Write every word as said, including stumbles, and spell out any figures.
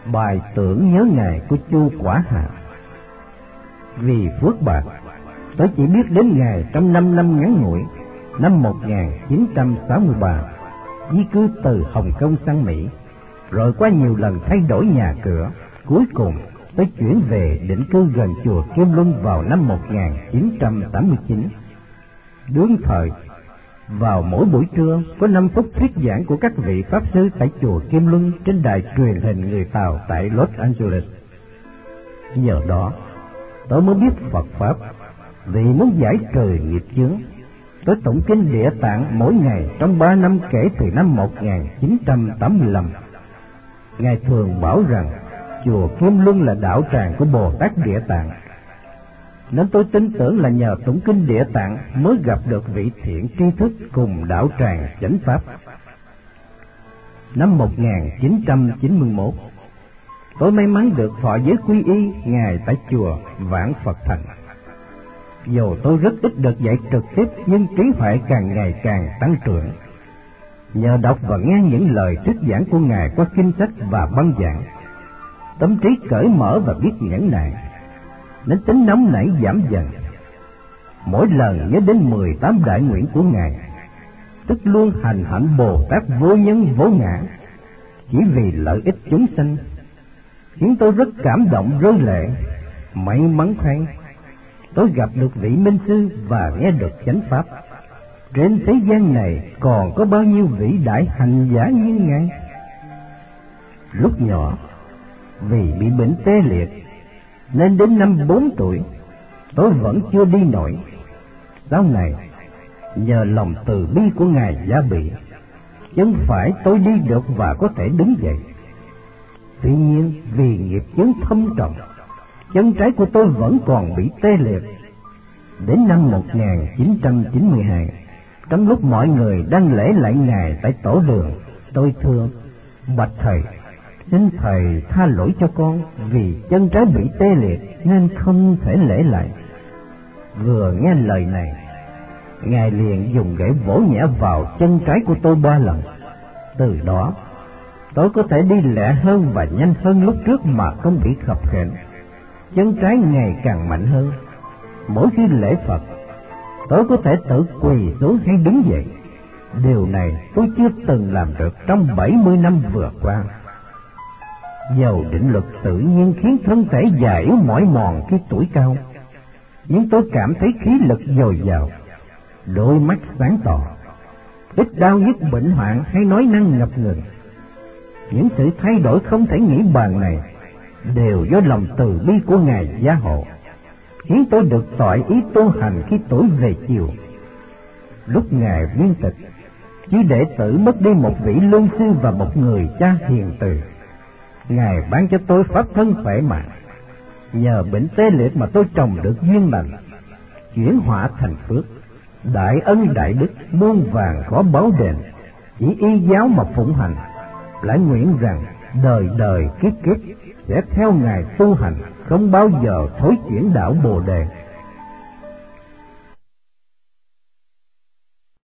Bài tưởng nhớ Ngài của Chu Quả Hạ. Vì phước bạc, tôi chỉ biết đến Ngài trong năm năm ngắn ngủi, năm một nghìn chín trăm sáu mươi ba, di cư từ Hồng Kông sang Mỹ, rồi qua nhiều lần thay đổi nhà cửa, cuối cùng tôi chuyển về định cư gần chùa Kim Luân vào năm một nghìn chín trăm tám mươi chín. Đương thời, vào mỗi buổi trưa có năm phút thuyết giảng của các vị pháp sư tại chùa Kim Luân trên đài truyền hình người Tàu tại Los Angeles. Nhờ đó, tôi mới biết Phật Pháp. Vì muốn giải trừ nghiệp chướng, tôi tụng kinh Địa Tạng mỗi ngày trong ba năm kể từ năm một nghìn chín trăm tám mươi lăm. Ngài thường bảo rằng chùa Kim Luân là đạo tràng của Bồ Tát Địa Tạng, nên tôi tin tưởng là nhờ tụng kinh Địa Tạng mới gặp được vị thiện tri thức cùng đạo tràng chánh pháp. Năm một nghìn chín trăm chín mươi mốt, tôi may mắn được thọ giới quy y Ngài tại chùa Vạn Phật Thành. Dù tôi rất ít được dạy trực tiếp, nhưng trí huệ càng ngày càng tăng trưởng. Nhờ đọc và nghe những lời thuyết giảng của Ngài qua kinh sách và băng giảng, tâm trí cởi mở và biết nhẫn nại, nên tính nóng nảy giảm dần. Mỗi lần nhớ đến mười tám đại nguyện của Ngài, tức luôn hành hạnh Bồ Tát vô nhân vô ngã, chỉ vì lợi ích chúng sanh, khiến tôi rất cảm động rơi lệ. May mắn thay, tôi gặp được vị minh sư và nghe được chánh pháp. Trên thế gian này còn có bao nhiêu vĩ đại hành giả như Ngài. Lúc nhỏ, vì bị bệnh tê liệt, nên đến năm bốn tuổi, tôi vẫn chưa đi nổi. Sau này, nhờ lòng từ bi của Ngài gia bị, chân phải tôi đi được và có thể đứng dậy. Tuy nhiên, vì nghiệp chướng thâm trọng, chân trái của tôi vẫn còn bị tê liệt. Đến năm một nghìn chín trăm chín mươi hai, trong lúc mọi người đang lễ lại Ngài tại tổ đường, tôi thưa: bạch Thầy, xin Thầy tha lỗi cho con, vì chân trái bị tê liệt nên không thể lễ lại. Vừa nghe lời này, Ngài liền dùng gậy vỗ nhẹ vào chân trái của tôi ba lần. Từ đó, tôi có thể đi lẹ hơn và nhanh hơn lúc trước mà không bị khập khểnh. Chân trái ngày càng mạnh hơn. Mỗi khi lễ Phật, tôi có thể tự quỳ xuống hay đứng dậy. Điều này tôi chưa từng làm được trong bảy mươi năm vừa qua. Dầu định luật tự nhiên khiến thân thể già yếu mỏi mòn khi tuổi cao, nhưng tôi cảm thấy khí lực dồi dào, đôi mắt sáng tỏ, ít đau nhức bệnh hoạn hay nói năng ngập ngừng. Những sự thay đổi không thể nghĩ bàn này đều do lòng từ bi của Ngài gia hộ, khiến tôi được toại ý tu hành khi tuổi về chiều. Lúc Ngài viên tịch, chư đệ tử mất đi một vị luân sư và một người cha hiền từ. Ngài ban cho tôi pháp thân khỏe mạnh. Nhờ bệnh tê liệt mà tôi trồng được duyên lành, chuyển họa thành phước, đại ân đại đức, muôn vàng khó báo đền. Chỉ y giáo mà phụng hành, lại nguyện rằng đời đời kiếp kiếp sẽ theo Ngài tu hành, không bao giờ thối chuyển đạo Bồ Đề.